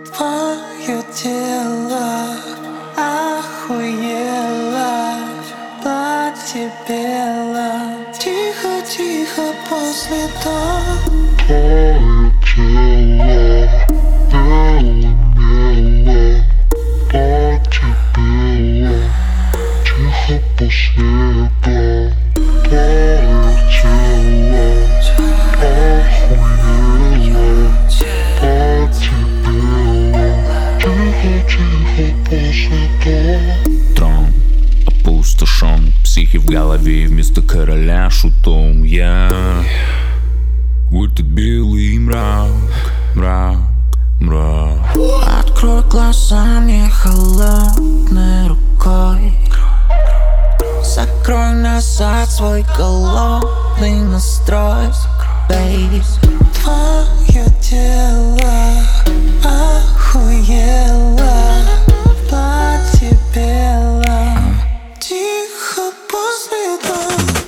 Твое тело охуело, платье бело, тихо-тихо после того. Твое тело бело-мело, платье бело, тихо после этого. Твое тело охуело, платье бело, тихо-тихо после того. Трон опустошен, психи в голове вместо короля шутом. Я в этот белый мрак, мрак, мрак. Открой глаза мне холодной рукой, закрой назад свой голодный настрой, baby. Твое тело охуело, платье бело, тихо после того.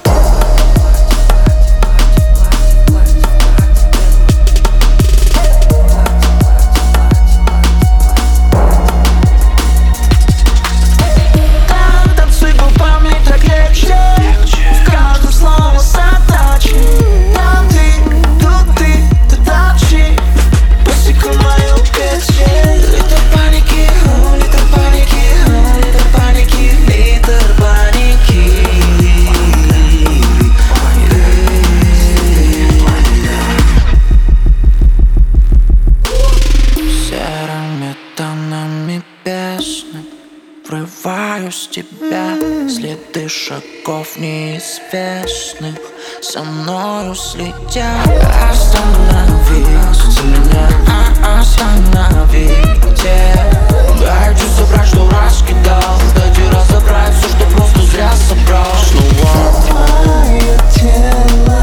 Врываюсь в тебя, следы шагов неизвестных со мною следят. Останови меня, остановите. Дайте забрать, что раскидал, дайте разобрать все, что просто зря собрал. Снова твое тело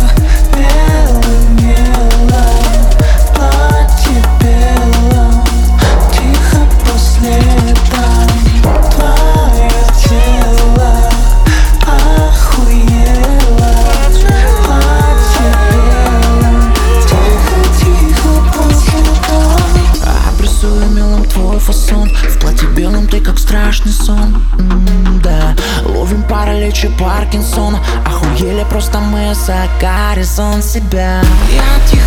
бело-мело, платье бело, тихо после этого. Твое тело охуело, платье бело, тихо-тихо после того. Обрисую мелом твой фасон, в платье белом ты как страшный сон. Да, ловим паралич и Паркинсона, охуели просто мы за горизонт себя. Я тихо